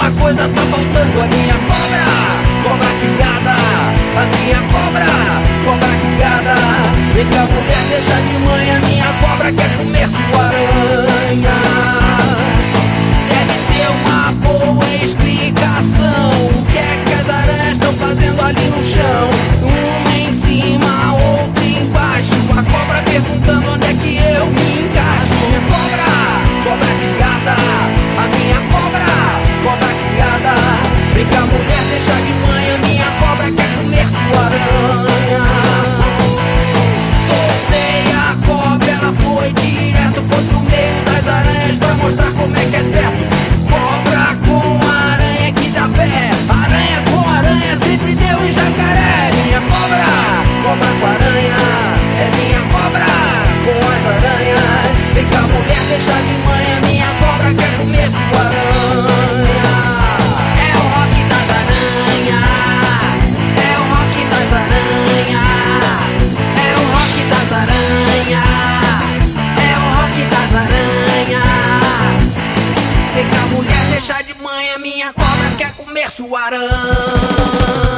uma coisa tá faltando. A minha cobra, cobra criada. A minha cobra, cobra criada. Vem cá, mulher, deixa de manhã. Minha cobra quer comer sua aranha. Deve ter uma boa explicação. O que é que as aranhas estão fazendo ali no chão? Uma em cima, outra embaixo. A cobra perguntando onde é que eu me encaixo. Minha cobra, cobra criada. A minha cobra, cobra criada. Vem cá, mulher, deixa de manhã. Minha cobra quer comer sua aranha. Soltei a cobra, ela foi direto, foi pro meio das aranhas pra mostrar como é que é certo. Cobra com aranha que dá pé. Aranha com aranha sempre deu em jacaré. Minha cobra, cobra com aranha. É minha cobra com as aranhas. Vem cá, mulher, deixa de manhã. Minha cobra quer comer sua aranha. É o rock das aranhas. É o rock das aranhas. É o rock das aranhas. É o rock das aranhas. Vem cá, mulher, deixa de manhã. Minha cobra quer comer sua aranha.